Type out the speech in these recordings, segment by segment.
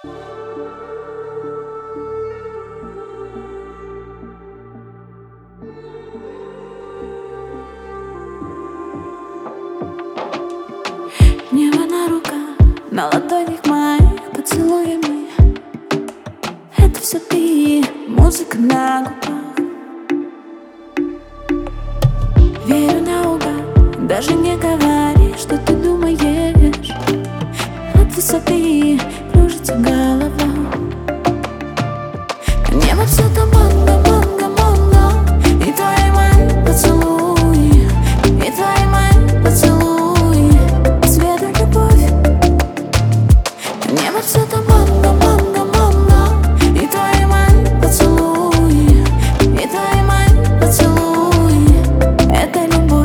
Небо на руках, на ладонях моих поцелуями. Это все ты, музыка на губах. Верю наугад, даже не говори, что ты думаешь. От высоты кружится голова. Небо все туманно, манго, манго. И твои мои поцелуи, и твои мои поцелуи. Свет и любовь. Небо все туманно, манго, манго. И твои мои поцелуи, и твои мои поцелуи. Это любовь.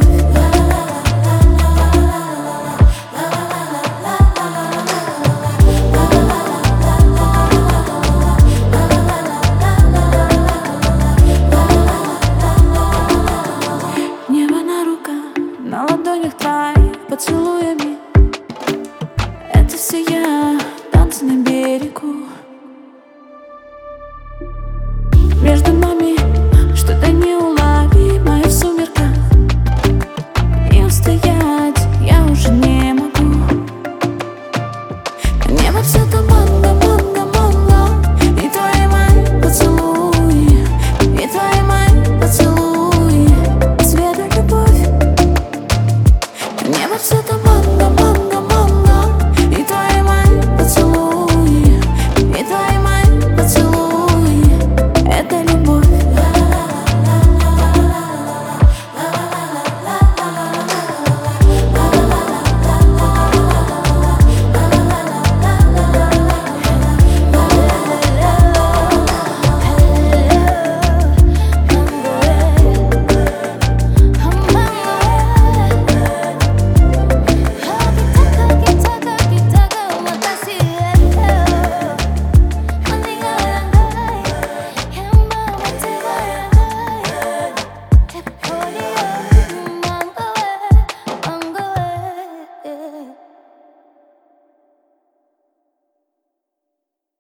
Небо на руках, на ладонях твоих поцелуями. Это все я, танцы на берегу. Между нами что-то неуловимое в сумерках. И устоять я уже не могу. Небо все туманно, манго.